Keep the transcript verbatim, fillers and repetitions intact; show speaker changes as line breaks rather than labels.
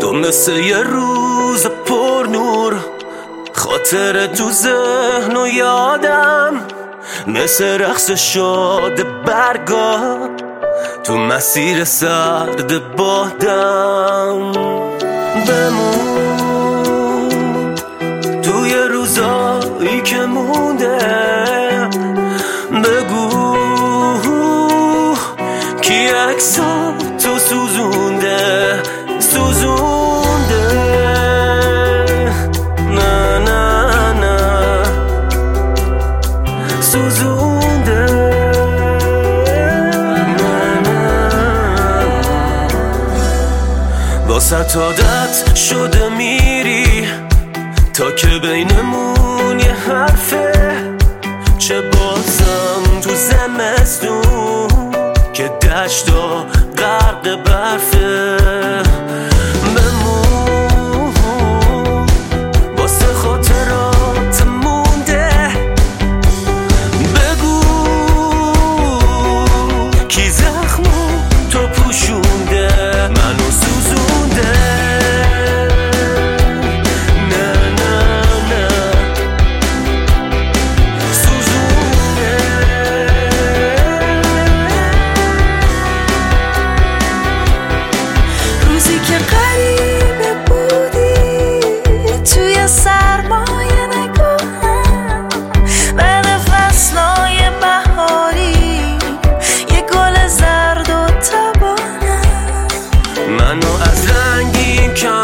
تو مثل یه روز پر نور، خاطر تو ذهن و یادم، مثل رقص شاد برگا تو مسیر سرد بادم. بمون توی روزایی که مونده، بگو کی عکسا تو سوزونده سوزونده. نه نه نه سوزونده. نه نه واسه عادت شده میری تا که بینمون یه حرفه، چه بازم تو زمستون که دشتا غرق برفه. بمون واسه خاطرات مونده، بگو کی زخمو تو پوشونده منو سوزونده. منو از رنگی کم